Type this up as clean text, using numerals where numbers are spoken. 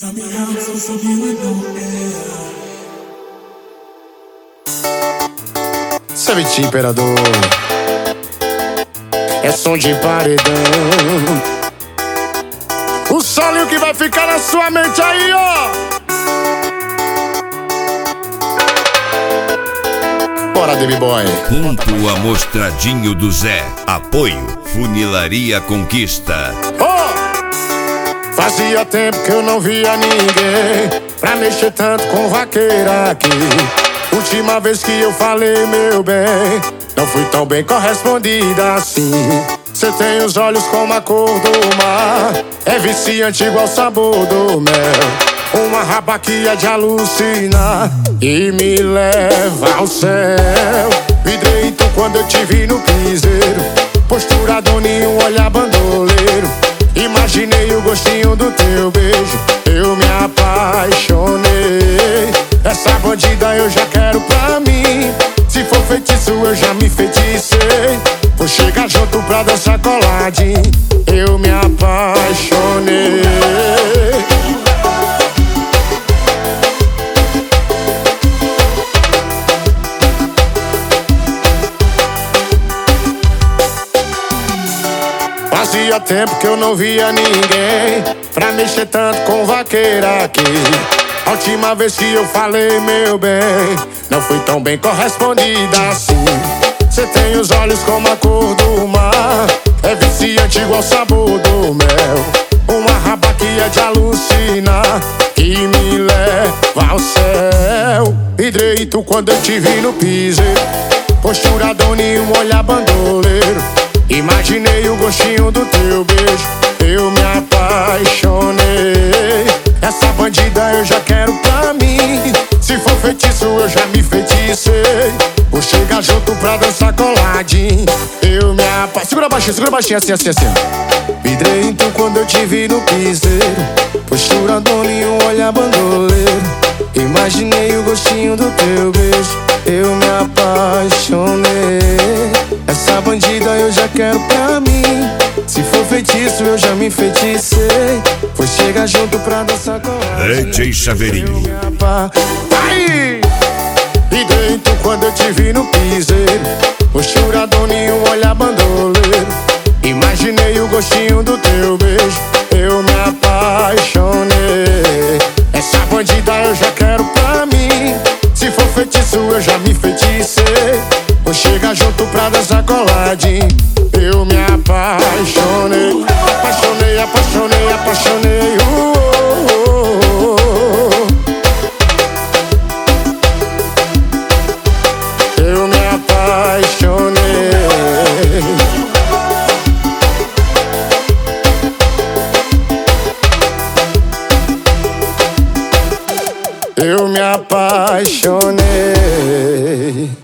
Savage Imperador, é som de paredão. O solinho que vai ficar na sua mente aí, ó. Bora, Baby Boy. Junto a Mostradinho do Zé. Apoio Funilaria Conquista. Fazia tempo que eu não via ninguém pra mexer tanto com vaqueira aqui. Última vez que eu falei, meu bem, não fui tão bem correspondida assim. Cê tem os olhos como a cor do mar, é viciante igual o sabor do mel. Uma raba que é de alucinar e me leva ao céu. Vidrei tu quando eu te vi no piseiro, postura doninho, olhar bandoleiro. Imaginei o gostinho do teu beijo, eu me apaixonei. Essa bandida eu já quero pra mim, se for feitiço eu já me feticei. Vou chegar junto pra dançar coladinho, eu me apaixonei. Fazia tempo que eu não via ninguém pra mexer tanto com vaqueira aqui. A última vez que eu falei, meu bem, não fui tão bem correspondida assim. Cê tem os olhos como a cor do mar, é viciante igual o sabor do mel. Uma raba que é de alucinar, que me leva ao céu. Vidrei tu quando eu te vi no piseiro, postura doninho, olhar bandoleiro. Imaginei o gostinho do teu beijo, eu me apaixonei. Essa bandida eu já quero pra mim, se for feitiço eu já me feticei. Vou chegar junto pra dançar coladinho, eu me apaixonei. Segura baixinho, assim, assim, assim. Vidrei então quando eu te vi no piseiro, postura doninho, olhar bandoleiro. Imaginei o gostinho do teu beijo, eu me apaixonei. Essa bandida eu já quero pra mim, se for feitiço eu já me feticei. Vou chegar junto pra dançar com DJ Chaveirinho. Aí! E dentro quando eu te vi no piseiro, postura doninho, olhar bandoleiro. Imaginei o gostinho do teu beijo, eu me apaixonei. Essa bandida eu já quero pra mim, se for feitiço eu já me feticei. Vou chegar junto pra dançar coladinho, eu me apaixonei. Apaixonei, apaixonei, apaixonei. Eu me apaixonei. Eu me apaixonei.